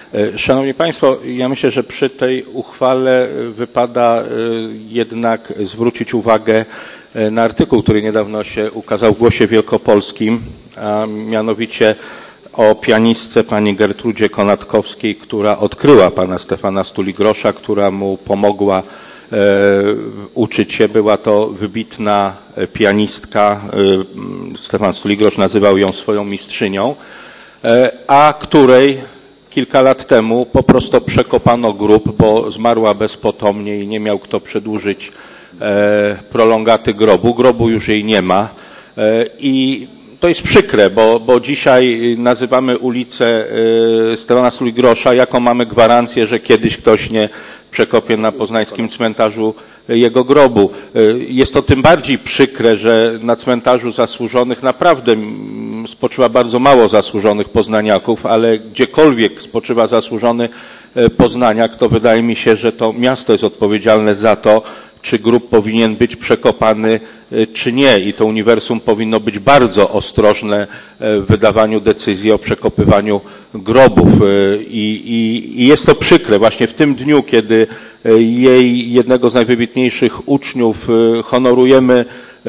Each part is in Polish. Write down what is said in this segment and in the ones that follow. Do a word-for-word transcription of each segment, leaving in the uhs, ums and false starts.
Szanowni Państwo, ja myślę, że przy tej uchwale wypada jednak zwrócić uwagę na artykuł, który niedawno się ukazał w Głosie Wielkopolskim, a mianowicie o pianistce pani Gertrudzie Konatkowskiej, która odkryła pana Stefana Stuligrosza, która mu pomogła e, uczyć się. Była to wybitna pianistka. E, Stefan Stuligrosz nazywał ją swoją mistrzynią, e, a której kilka lat temu po prostu przekopano grób, bo zmarła bezpotomnie i nie miał kto przedłużyć e, prolongaty grobu. Grobu już jej nie ma e, i to jest przykre, bo, bo dzisiaj nazywamy ulicę e, Stefana Stuligrosza, jaką mamy gwarancję, że kiedyś ktoś nie przekopie na poznańskim cmentarzu jego grobu. E, jest to tym bardziej przykre, że na cmentarzu zasłużonych naprawdę spoczywa bardzo mało zasłużonych poznaniaków, ale gdziekolwiek spoczywa zasłużony poznaniak, to wydaje mi się, że to miasto jest odpowiedzialne za to, czy grób powinien być przekopany, czy nie. I to uniwersum powinno być bardzo ostrożne w wydawaniu decyzji o przekopywaniu grobów. I, i, i jest to przykre właśnie w tym dniu, kiedy jej jednego z najwybitniejszych uczniów honorujemy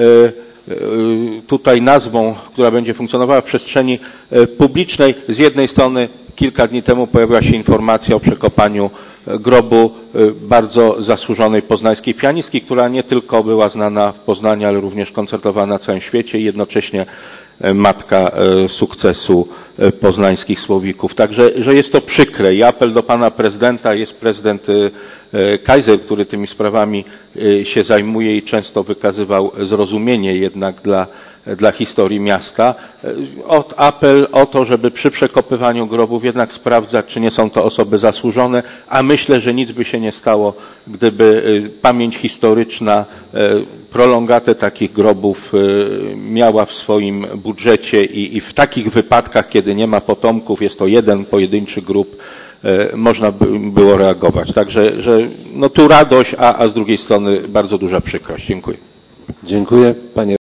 tutaj nazwą, która będzie funkcjonowała w przestrzeni publicznej. Z jednej strony kilka dni temu pojawiła się informacja o przekopaniu grobu bardzo zasłużonej poznańskiej pianistki, która nie tylko była znana w Poznaniu, ale również koncertowała na całym świecie i jednocześnie matka sukcesu poznańskich Słowików. Także, że jest to przykre i apel do pana prezydenta, jest prezydent Kaiser, który tymi sprawami się zajmuje i często wykazywał zrozumienie jednak dla, dla historii miasta. Od apel o to, żeby przy przekopywaniu grobów jednak sprawdzać, czy nie są to osoby zasłużone, a myślę, że nic by się nie stało, gdyby pamięć historyczna prolongatę takich grobów miała w swoim budżecie i, i w takich wypadkach, kiedy nie ma potomków, jest to jeden pojedynczy grób, można by było reagować. Także że no tu radość, a, a z drugiej strony bardzo duża przykrość. Dziękuję. Dziękuję. Panie